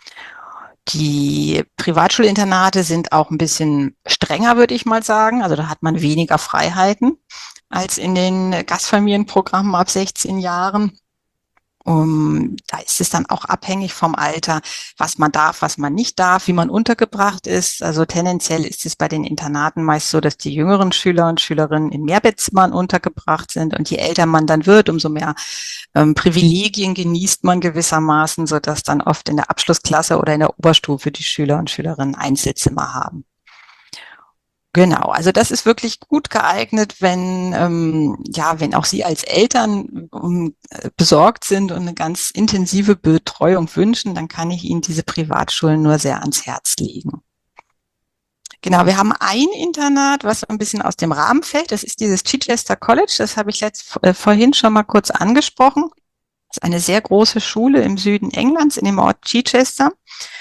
Speaker 3: Die Privatsschulinternate sind auch ein bisschen strenger, würde ich mal sagen. Also da hat man weniger Freiheiten als in den Gastfamilienprogrammen ab sechzehn Jahren. Um, da ist es dann auch abhängig vom Alter, was man darf, was man nicht darf, wie man untergebracht ist. Also tendenziell ist es bei den Internaten meist so, dass die jüngeren Schüler und Schülerinnen in Mehrbettzimmern untergebracht sind und je älter man dann wird, umso mehr ähm, Privilegien genießt man gewissermaßen, sodass dann oft in der Abschlussklasse oder in der Oberstufe die Schüler und Schülerinnen Einzelzimmer haben. Genau, also das ist wirklich gut geeignet, wenn ähm, ja, wenn auch Sie als Eltern um, besorgt sind und eine ganz intensive Betreuung wünschen, dann kann ich Ihnen diese Privatschulen nur sehr ans Herz legen. Genau, wir haben ein Internat, was ein bisschen aus dem Rahmen fällt. Das ist dieses Chichester College. Das habe ich letzt, äh, vorhin schon mal kurz angesprochen. Das ist eine sehr große Schule im Süden Englands in dem Ort Chichester.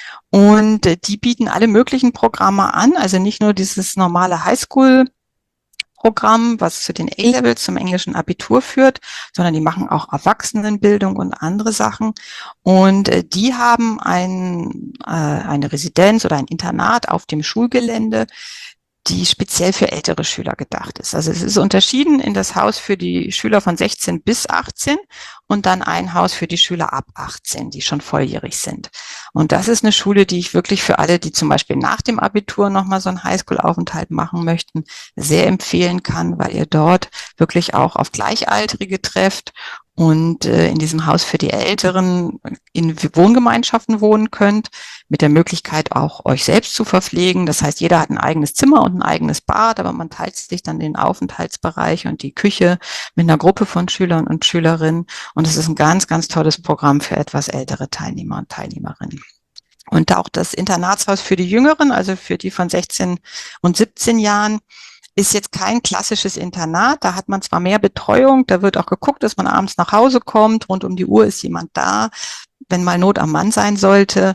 Speaker 3: Und äh, die bieten alle möglichen Programme an, also nicht nur dieses normale Highschool-Programm, was zu den A-Levels, zum englischen Abitur führt, sondern die machen auch Erwachsenenbildung und andere Sachen. Und äh, die haben ein, äh, eine Residenz oder ein Internat auf dem Schulgelände, die speziell für ältere Schüler gedacht ist. Also es ist unterschieden in das Haus für die Schüler von sechzehn bis achtzehn und dann ein Haus für die Schüler ab achtzehn, die schon volljährig sind. Und das ist eine Schule, die ich wirklich für alle, die zum Beispiel nach dem Abitur nochmal so einen Highschool-Aufenthalt machen möchten, sehr empfehlen kann, weil ihr dort wirklich auch auf Gleichaltrige trefft und äh, in diesem Haus für die Älteren in Wohngemeinschaften wohnen könnt, mit der Möglichkeit auch euch selbst zu verpflegen. Das heißt, jeder hat ein eigenes Zimmer und ein eigenes Bad, aber man teilt sich dann den Aufenthaltsbereich und die Küche mit einer Gruppe von Schülern und Schülerinnen. Und es ist ein ganz, ganz tolles Programm für etwas ältere Teilnehmer und Teilnehmerinnen. Und auch das Internatshaus für die Jüngeren, also für die von sechzehn und siebzehn Jahren, ist jetzt kein klassisches Internat. Da hat man zwar mehr Betreuung, da wird auch geguckt, dass man abends nach Hause kommt, rund um die Uhr ist jemand da, wenn mal Not am Mann sein sollte,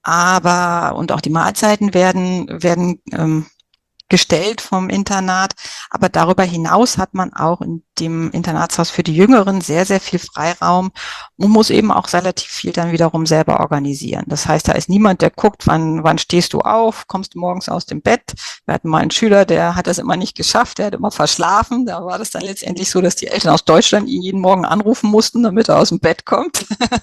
Speaker 3: aber und auch die Mahlzeiten werden werden ähm, gestellt vom Internat, aber darüber hinaus hat man auch in dem Internatshaus für die Jüngeren sehr, sehr viel Freiraum und muss eben auch relativ viel dann wiederum selber organisieren. Das heißt, da ist niemand, der guckt, wann, wann stehst du auf, kommst du morgens aus dem Bett. Wir hatten mal einen Schüler, der hat das immer nicht geschafft, der hat immer verschlafen. Da war das dann letztendlich so, dass die Eltern aus Deutschland ihn jeden Morgen anrufen mussten, damit er aus dem Bett kommt.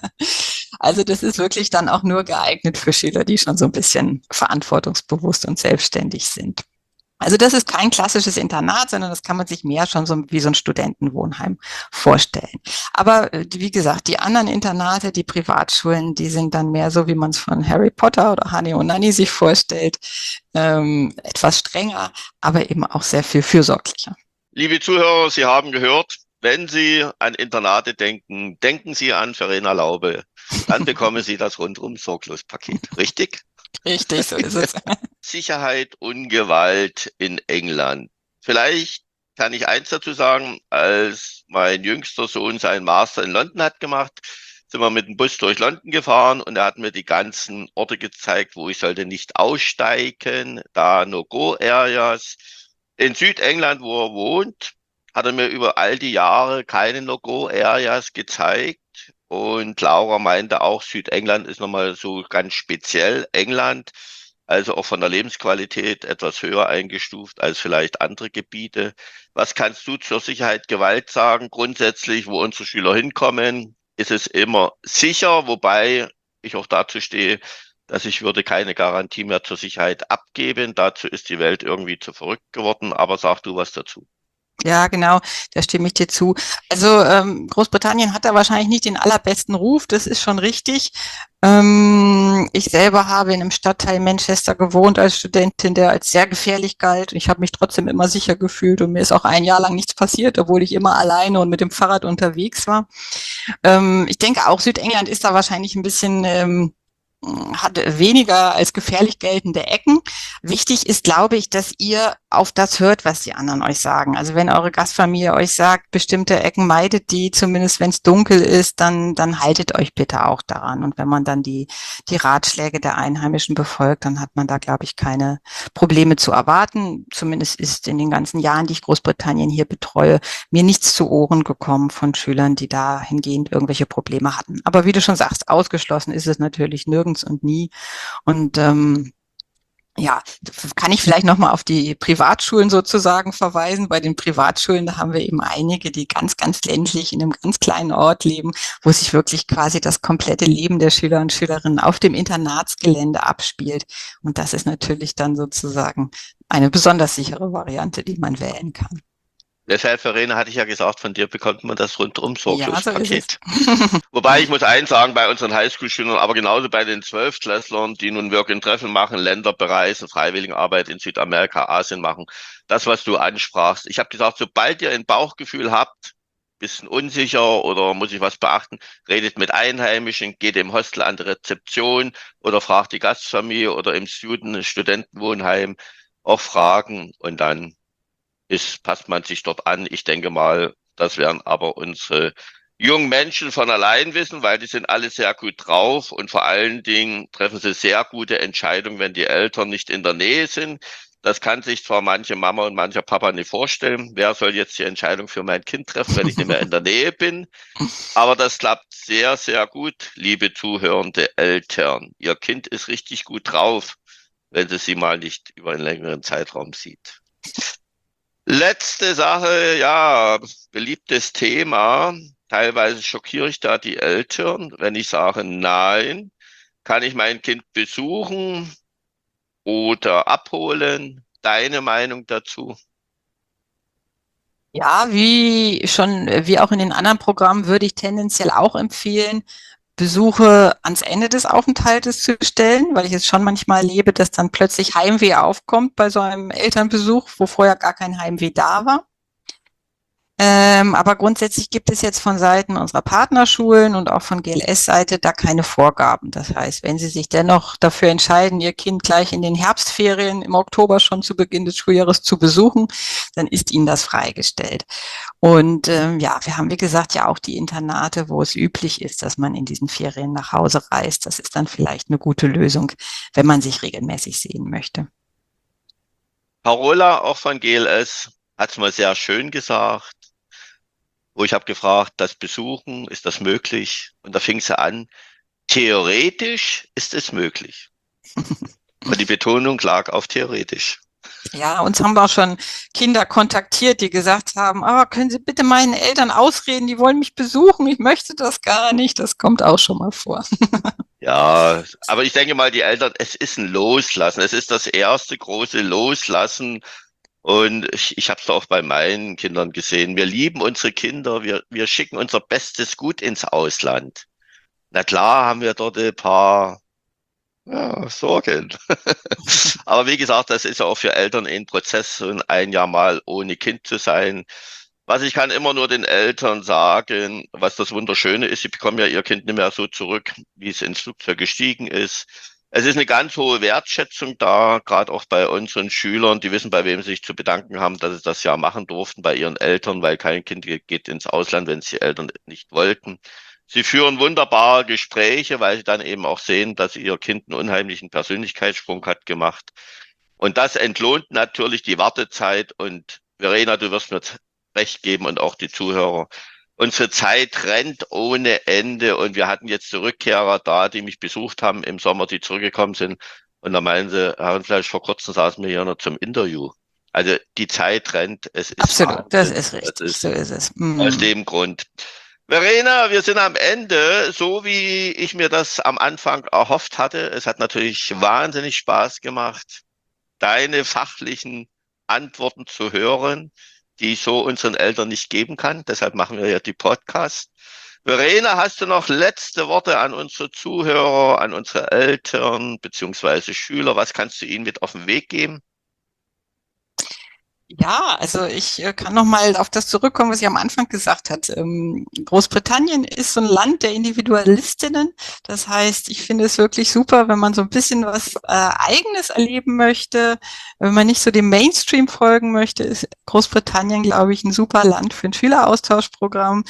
Speaker 3: Also das ist wirklich dann auch nur geeignet für Schüler, die schon so ein bisschen verantwortungsbewusst und selbstständig sind. Also das ist kein klassisches Internat, sondern das kann man sich mehr schon so wie so ein Studentenwohnheim vorstellen. Aber wie gesagt, die anderen Internate, die Privatschulen, die sind dann mehr so, wie man es von Harry Potter oder Hani und Nanny sich vorstellt, ähm, etwas strenger, aber eben auch sehr viel fürsorglicher.
Speaker 2: Liebe Zuhörer, Sie haben gehört, wenn Sie an Internate denken, denken Sie an Verena Laube. Dann bekommen Sie das rundum sorglos Paket. Richtig?
Speaker 3: Richtig, so ist es.
Speaker 2: Sicherheit und Gewalt in England. Vielleicht kann ich eins dazu sagen, als mein jüngster Sohn seinen Master in London hat gemacht, sind wir mit dem Bus durch London gefahren und er hat mir die ganzen Orte gezeigt, wo ich sollte nicht aussteigen, da No-Go-Areas. In Südengland, wo er wohnt, hat er mir über all die Jahre keine No-Go-Areas gezeigt. Und Laura meinte auch, Südengland ist nochmal so ganz speziell England. also auch von der Lebensqualität etwas höher eingestuft als vielleicht andere Gebiete. Was kannst du zur Sicherheit Gewalt sagen? Grundsätzlich, wo unsere Schüler hinkommen, ist es immer sicher, wobei ich auch dazu stehe, dass ich würde keine Garantie mehr zur Sicherheit abgeben. Dazu ist die Welt irgendwie zu verrückt geworden. Aber sag du was dazu.
Speaker 3: Ja, genau, da stimme ich dir zu. Also ähm, Großbritannien hat da wahrscheinlich nicht den allerbesten Ruf, das ist schon richtig. Ähm, ich selber habe in einem Stadtteil Manchester gewohnt als Studentin, der als sehr gefährlich galt. Ich habe mich trotzdem immer sicher gefühlt und mir ist auch ein Jahr lang nichts passiert, obwohl ich immer alleine und mit dem Fahrrad unterwegs war. Ähm, ich denke auch Südengland ist da wahrscheinlich ein bisschen ähm, hat weniger als gefährlich geltende Ecken. Wichtig ist, glaube ich, dass ihr auf das hört, was die anderen euch sagen. Also wenn eure Gastfamilie euch sagt, bestimmte Ecken meidet die, zumindest wenn es dunkel ist, dann, dann haltet euch bitte auch daran. Und wenn man dann die, die Ratschläge der Einheimischen befolgt, dann hat man da, glaube ich, keine Probleme zu erwarten. Zumindest ist in den ganzen Jahren, die ich Großbritannien hier betreue, mir nichts zu Ohren gekommen von Schülern, die dahingehend irgendwelche Probleme hatten. Aber wie du schon sagst, ausgeschlossen ist es natürlich nirgends und nie. Und ähm, ja, kann ich vielleicht nochmal auf die Privatschulen sozusagen verweisen. Bei den Privatschulen, da haben wir eben einige, die ganz, ganz ländlich in einem ganz kleinen Ort leben, wo sich wirklich quasi das komplette Leben der Schüler und Schülerinnen auf dem Internatsgelände abspielt. Und das ist natürlich dann sozusagen eine besonders sichere Variante, die man wählen kann.
Speaker 2: Deshalb, Verena, hatte ich ja gesagt, von dir bekommt man das rundum
Speaker 3: Ja, so ist es.
Speaker 2: Sorglospaket. Wobei ich muss eins sagen, bei unseren Highschool-Schülern, aber genauso bei den Zwölftklässlern, die nun Work-and-Travel machen, Länder bereisen, Freiwilligenarbeit in Südamerika, Asien machen, das, was du ansprachst. Ich habe gesagt, sobald ihr ein Bauchgefühl habt, bisschen unsicher oder muss ich was beachten, redet mit Einheimischen, geht im Hostel an die Rezeption oder fragt die Gastfamilie oder im Student Studentenwohnheim auch Fragen und dann ist, passt man sich dort an. Ich denke mal, das werden aber unsere jungen Menschen von allein wissen, weil die sind alle sehr gut drauf und vor allen Dingen treffen sie sehr gute Entscheidungen, wenn die Eltern nicht in der Nähe sind. Das kann sich zwar manche Mama und mancher Papa nicht vorstellen. Wer soll jetzt die Entscheidung für mein Kind treffen, wenn ich nicht mehr in der Nähe bin? Aber das klappt sehr, sehr gut, liebe zuhörende Eltern. Ihr Kind ist richtig gut drauf, wenn sie sie mal nicht über einen längeren Zeitraum sieht. Letzte Sache, ja, beliebtes Thema. Teilweise schockiere ich da die Eltern, wenn ich sage, nein, kann ich mein Kind besuchen oder abholen? Deine Meinung dazu?
Speaker 3: Ja, wie schon, wie auch in den anderen Programmen würde ich tendenziell auch empfehlen, Besuche ans Ende des Aufenthaltes zu stellen, weil ich es schon manchmal erlebe, dass dann plötzlich Heimweh aufkommt bei so einem Elternbesuch, wo vorher gar kein Heimweh da war. Ähm, aber grundsätzlich gibt es jetzt von Seiten unserer Partnerschulen und auch von G L S-Seite da keine Vorgaben. Das heißt, wenn Sie sich dennoch dafür entscheiden, Ihr Kind gleich in den Herbstferien im Oktober schon zu Beginn des Schuljahres zu besuchen, dann ist Ihnen das freigestellt. Und ähm, ja, wir haben, wie gesagt, ja auch die Internate, wo es üblich ist, dass man in diesen Ferien nach Hause reist. Das ist dann vielleicht eine gute Lösung, wenn man sich regelmäßig sehen möchte.
Speaker 2: Carola, auch von G L S, hat es mal sehr schön gesagt, wo ich habe gefragt, das Besuchen, ist das möglich? Und da fing sie an, theoretisch ist es möglich. Und die Betonung lag auf theoretisch.
Speaker 3: Ja, uns haben auch schon Kinder kontaktiert, die gesagt haben, ah, können Sie bitte meinen Eltern ausreden, die wollen mich besuchen, ich möchte das gar nicht. Das kommt auch schon mal vor.
Speaker 2: Ja, aber ich denke mal, die Eltern, es ist ein Loslassen. Es ist das erste große Loslassen. Und ich, ich habe es auch bei meinen Kindern gesehen. Wir lieben unsere Kinder. Wir, wir schicken unser bestes Gut ins Ausland. Na klar haben wir dort ein paar ja, Sorgen. Aber wie gesagt, das ist ja auch für Eltern ein Prozess, so ein Jahr mal ohne Kind zu sein. Was ich kann immer nur den Eltern sagen, was das Wunderschöne ist, sie bekommen ja ihr Kind nicht mehr so zurück, wie es ins Flugzeug gestiegen ist. Es ist eine ganz hohe Wertschätzung da, gerade auch bei unseren Schülern, die wissen, bei wem sie sich zu bedanken haben, dass sie das ja machen durften, bei ihren Eltern, weil kein Kind geht ins Ausland, wenn es die Eltern nicht wollten. Sie führen wunderbare Gespräche, weil sie dann eben auch sehen, dass ihr Kind einen unheimlichen Persönlichkeitssprung hat gemacht. Und das entlohnt natürlich die Wartezeit. Und Verena, du wirst mir recht geben und auch die Zuhörer. Unsere Zeit rennt ohne Ende und wir hatten jetzt die Rückkehrer da, die mich besucht haben im Sommer, die zurückgekommen sind. Und da meinen sie, Herr Rindfleisch, vor kurzem saßen wir hier noch zum Interview. Also die Zeit rennt, es ist
Speaker 3: Absolut,
Speaker 2: Wahnsinn.
Speaker 3: das ist
Speaker 2: Das
Speaker 3: richtig,
Speaker 2: ist
Speaker 3: so ist es.
Speaker 2: aus
Speaker 3: Mm.
Speaker 2: dem Grund. Verena, wir sind am Ende, so wie ich mir das am Anfang erhofft hatte. Es hat natürlich wahnsinnig Spaß gemacht, deine fachlichen Antworten zu hören, die ich so unseren Eltern nicht geben kann. Deshalb machen wir ja die Podcasts. Verena, hast du noch letzte Worte an unsere Zuhörer, an unsere Eltern beziehungsweise Schüler? Was kannst du ihnen mit auf den Weg geben?
Speaker 3: Ja, also ich äh, kann noch mal auf das zurückkommen, was ich am Anfang gesagt hatte. Ähm, Großbritannien ist so ein Land der Individualistinnen. Das heißt, ich finde es wirklich super, wenn man so ein bisschen was äh, Eigenes erleben möchte, wenn man nicht so dem Mainstream folgen möchte, ist Großbritannien, glaube ich, ein super Land für ein Schüleraustauschprogramm.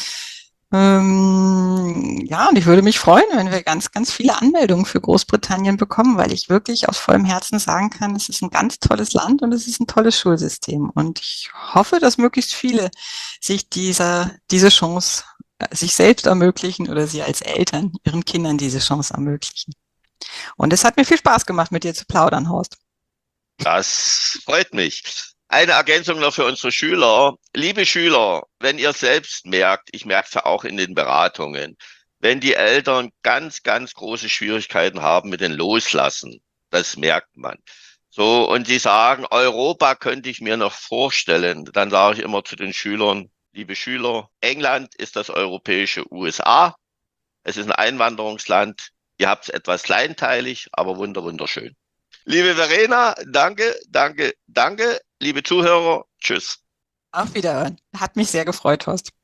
Speaker 3: Ähm, ja, und ich würde mich freuen, wenn wir ganz, ganz viele Anmeldungen für Großbritannien bekommen, weil ich wirklich aus vollem Herzen sagen kann, es ist ein ganz tolles Land und es ist ein tolles Schulsystem. Und ich hoffe, dass möglichst viele sich dieser, diese Chance äh, sich selbst ermöglichen oder sie als Eltern ihren Kindern diese Chance ermöglichen. Und es hat mir viel Spaß gemacht, mit dir zu plaudern, Horst.
Speaker 2: Das freut mich. Eine Ergänzung noch für unsere Schüler. Liebe Schüler, wenn ihr selbst merkt, ich merke es ja auch in den Beratungen, wenn die Eltern ganz, ganz große Schwierigkeiten haben mit dem Loslassen, das merkt man. So, und sie sagen, Europa könnte ich mir noch vorstellen, dann sage ich immer zu den Schülern, liebe Schüler, England ist das europäische U S A. Es ist ein Einwanderungsland. Ihr habt es etwas kleinteilig, aber wunder, wunderschön. Liebe Verena, danke, danke, danke. Liebe Zuhörer, tschüss.
Speaker 3: Auf Wiederhören. Hat mich sehr gefreut, Horst.